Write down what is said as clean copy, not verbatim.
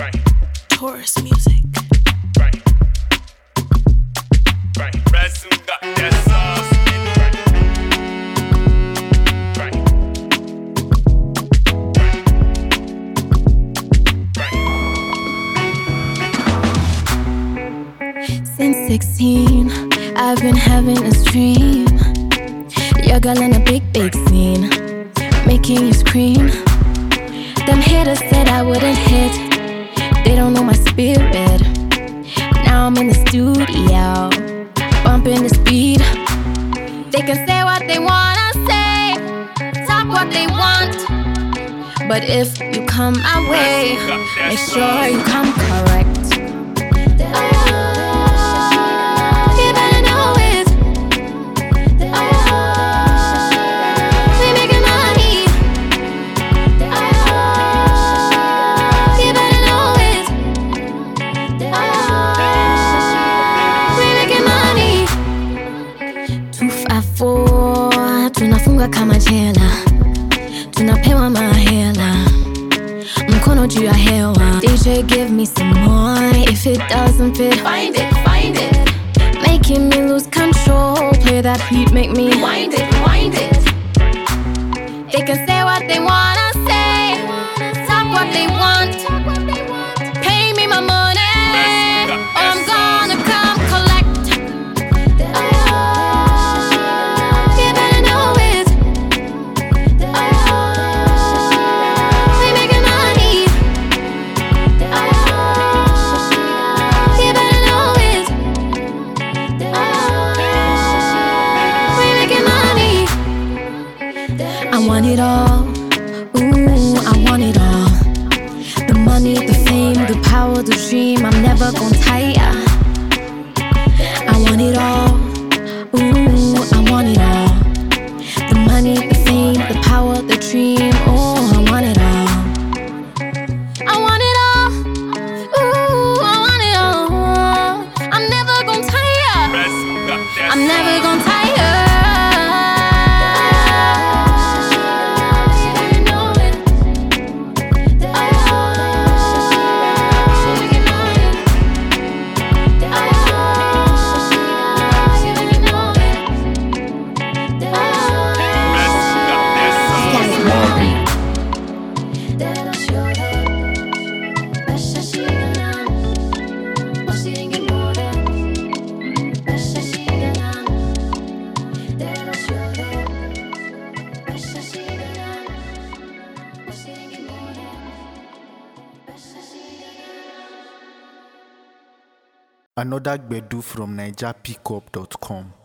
Taurus music. Resin got that sauce. Since 16, I've been having a dream. Your girl in a big scene, making you scream. Them haters said I wouldn't hit. They don't know my spirit. Now I'm in the studio, bumping the speed. They can say what they wanna say, talk what they want, but if you come my way, make sure you come correct. You better know it. We making money. You better know it. We making money. 254 tunafunga kama jela, tunapewa mahela, mkono juu ya hewa. DJ give me some more, if it doesn't fit, find it. Making me lose control, play that beat, make me wind it. They can say what they wanna say, talk what they want, pay me my money, or I'm gonna come collect. You better know it. We making money. You better know it. We making money. I want it all. Ooh, I want it all. The money, the fame, the power, the dream. I'm never gonna tire. I want it all. Ooh, I want it all. The money, the fame, the power, the dream. Oh, I want it all. I want it all. Ooh, I want it all. I'm never gonna tire. I'm never gonna tire. Another Gbedu from NigerPickup.com.